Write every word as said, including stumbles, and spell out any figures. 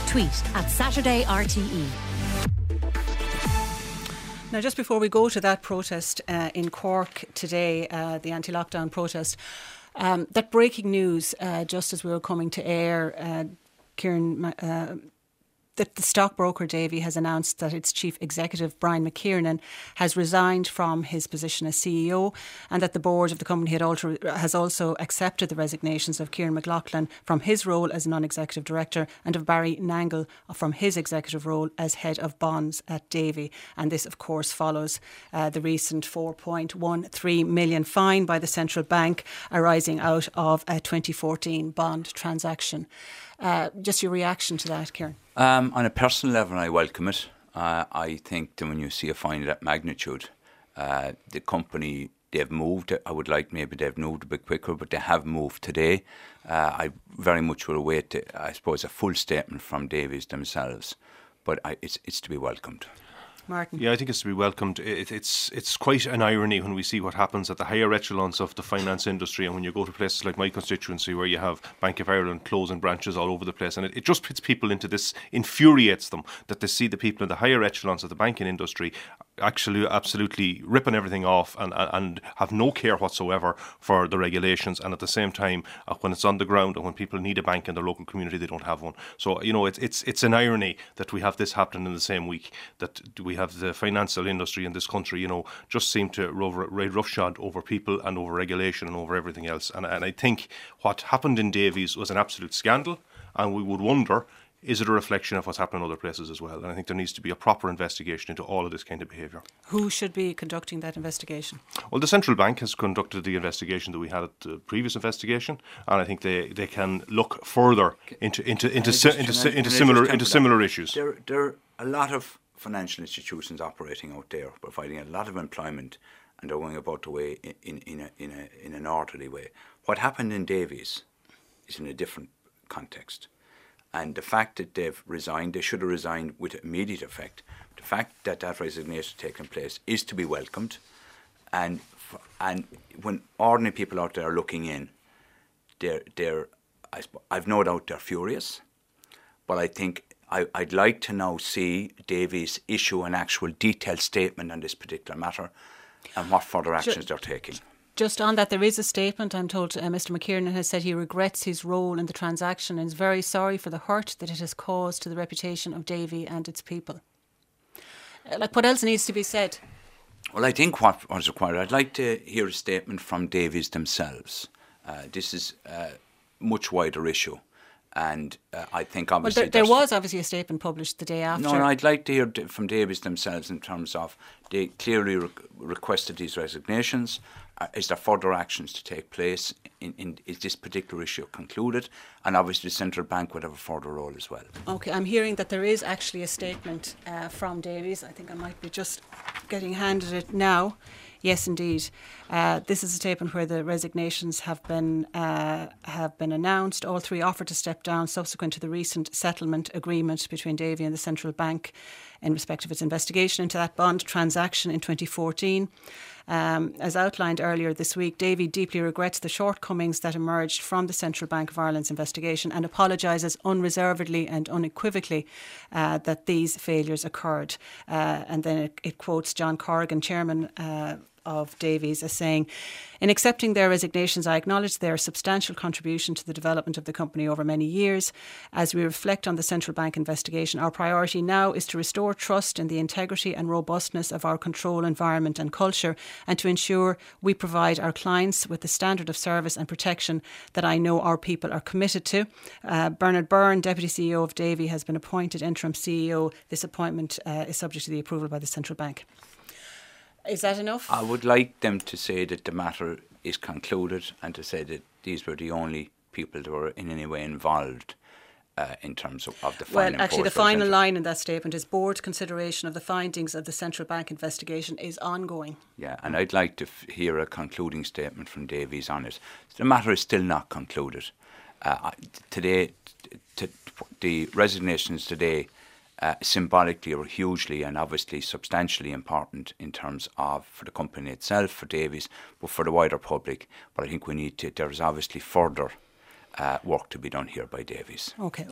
Tweet at Saturday R T E. Now, just before we go to that protest uh, in Cork today, uh, the anti-lockdown protest, um, that breaking news, uh, just as we were coming to air, uh, Kieran, uh, that the stockbroker Davy has announced that its chief executive, Brian McKiernan, has resigned from his position as C E O, and that the board of the company had alter, has also accepted the resignations of Kieran McLaughlin from his role as non-executive director and of Barry Nangle from his executive role as head of bonds at Davy. And this, of course, follows uh, the recent four point one three million fine by the central bank arising out of a twenty fourteen bond transaction. Uh, just your reaction to that, Kieran? Um, on a personal level, I welcome it. Uh, I think that when you see a fine of that magnitude, uh, the company, they've moved. I would like maybe they've moved a bit quicker, but they have moved today. Uh, I very much will await, I suppose, a full statement from Davies themselves. But I, it's it's to be welcomed. Martin. Yeah, I think it's to be welcomed. It, it's it's quite an irony when we see what happens at the higher echelons of the finance industry, and when you go to places like my constituency where you have Bank of Ireland closing branches all over the place, and it, it just puts people into this, infuriates them that they see the people in the higher echelons of the banking industry actually absolutely ripping everything off and, and have no care whatsoever for the regulations, and at the same time uh, when it's on the ground and when people need a bank in their local community, they don't have one. So you know it's it's it's an irony that we have this happening in the same week, that we have the financial industry in this country, you know, just seem to ride roughshod over people and over regulation and over everything else. And, and I think what happened in Davies was an absolute scandal, and we would wonder, is it a reflection of what's happening in other places as well? And I think there needs to be a proper investigation into all of this kind of behaviour. Who should be conducting that investigation? Well, the central bank has conducted the investigation that we had at the previous investigation, and I think they, they can look further into into into si- into, si- into similar into similar issues. There, there are a lot of financial institutions operating out there, providing a lot of employment, and they're going about the way in, in, in, a, in, a, in an orderly way. What happened in Davies is in a different context. And the fact that they've resigned, they should have resigned with immediate effect. The fact that that resignation has taken place is to be welcomed. And and when ordinary people out there are looking in, they're, they're I sp- I've no doubt they're furious. But I think I, I'd like to now see Davies issue an actual detailed statement on this particular matter and what further actions they're taking. Just on that, there is a statement. I'm told uh, Mister McKiernan has said he regrets his role in the transaction and is very sorry for the hurt that it has caused to the reputation of Davy and its people. Uh, like, what else needs to be said? Well, I think what was required, I'd like to hear a statement from Davies themselves. Uh, this is a much wider issue. And uh, I think obviously... Well, there, there was obviously a statement published the day after. No, no, I'd like to hear from Davies themselves in terms of they clearly re- requested these resignations. Uh, is there further actions to take place? In, in, is this particular issue concluded? And obviously the central bank would have a further role as well. OK, I'm hearing that there is actually a statement uh, from Davies. I think I might be just getting handed it now. Yes, indeed. Uh, this is a statement where the resignations have been uh, have been announced. All three offered to step down subsequent to the recent settlement agreement between Davy and the central bank in respect of its investigation into that bond transaction in twenty fourteen. Um, as outlined earlier this week, Davy deeply regrets the shortcomings that emerged from the Central Bank of Ireland's investigation and apologises unreservedly and unequivocally uh, that these failures occurred. Uh, and then it, it quotes John Corrigan, chairman uh, of Davies, as saying, "In accepting their resignations, I acknowledge their substantial contribution to the development of the company over many years. As we reflect on the central bank investigation, our priority now is to restore trust in the integrity and robustness of our control environment and culture, and to ensure we provide our clients with the standard of service and protection that I know our people are committed to." Uh, Bernard Byrne, Deputy C E O of Davy, has been appointed interim C E O. This appointment uh, is subject to the approval by the central bank. Is that enough? I would like them to say that the matter is concluded and to say that these were the only people that were in any way involved uh, in terms of, of the fine. Well, actually, the final line in that statement is board consideration of the findings of the central bank investigation is ongoing. Yeah, and I'd like to f- hear a concluding statement from Davies on it. The matter is still not concluded. Uh, today, t- t- the resignations today Uh, symbolically or hugely and obviously substantially important in terms of for the company itself, for Davies, but for the wider public. But I think we need to, there's obviously further uh, work to be done here by Davies. Okay.